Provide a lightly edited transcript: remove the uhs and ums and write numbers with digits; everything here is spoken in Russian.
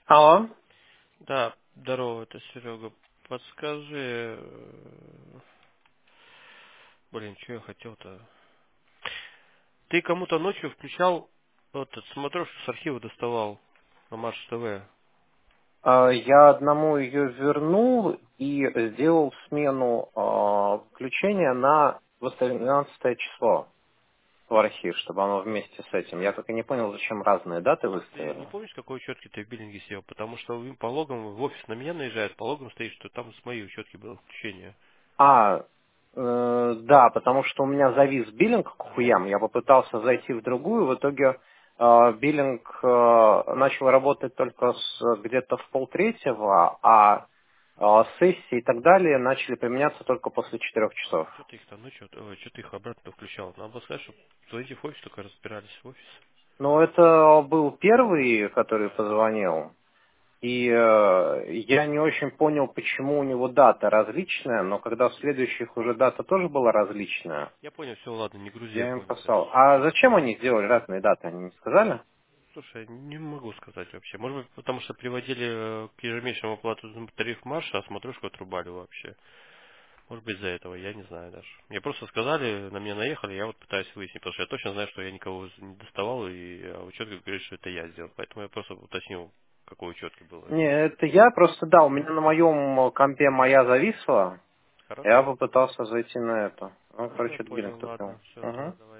Алло. Да, здорово, это Серега. Подскажи, блин, что я хотел-то? Ты кому-то ночью включал, вот этот смотрешку с архива доставал на Марш ТВ. Я одному ее вернул и сделал смену включения на 18 число в архив, чтобы оно вместе с этим. Я только не понял, зачем разные даты А ты не выставили. помнишь, какой учетки ты в биллинге сел? Потому что по логам в офис на меня наезжает, по логам стоит, что там с моей учетки было включение. А, да, потому что у меня завис биллинг к хуям. Я попытался зайти в другую, в итоге биллинг начал работать только где-то в полтретьего, а сессии и так далее начали применяться только после 4 часов. Что ты их там ночью, что ты их обратно включал? Надо было сказать, чтобы зайти в офис, только разбирались в офис. Ну, это был первый, который позвонил. И я не очень понял, почему у него дата различная, но когда в следующих уже дата тоже была различная, Я понял, все, ладно, не грузи, я я им понял послал. дальше. А зачем они сделали разные даты, они не сказали? Слушай, не могу сказать вообще. Может быть, потому что приводили к ежемесячному оплату за тариф марша, а смотрушку отрубали вообще. Может быть, из-за этого, я не знаю даже. Мне просто сказали, на меня наехали, я вот пытаюсь выяснить, потому что я точно знаю, что я никого не доставал, и учетка говорит, что это я сделал. Поэтому я просто уточнил, какой учетки было. Не, это я просто, да, у меня на моем компе моя зависла, я Хорошо. попытался зайти на это. Ну, Хорошо, короче, я это биллинг понял, тупил. ладно, все, Угу. давай.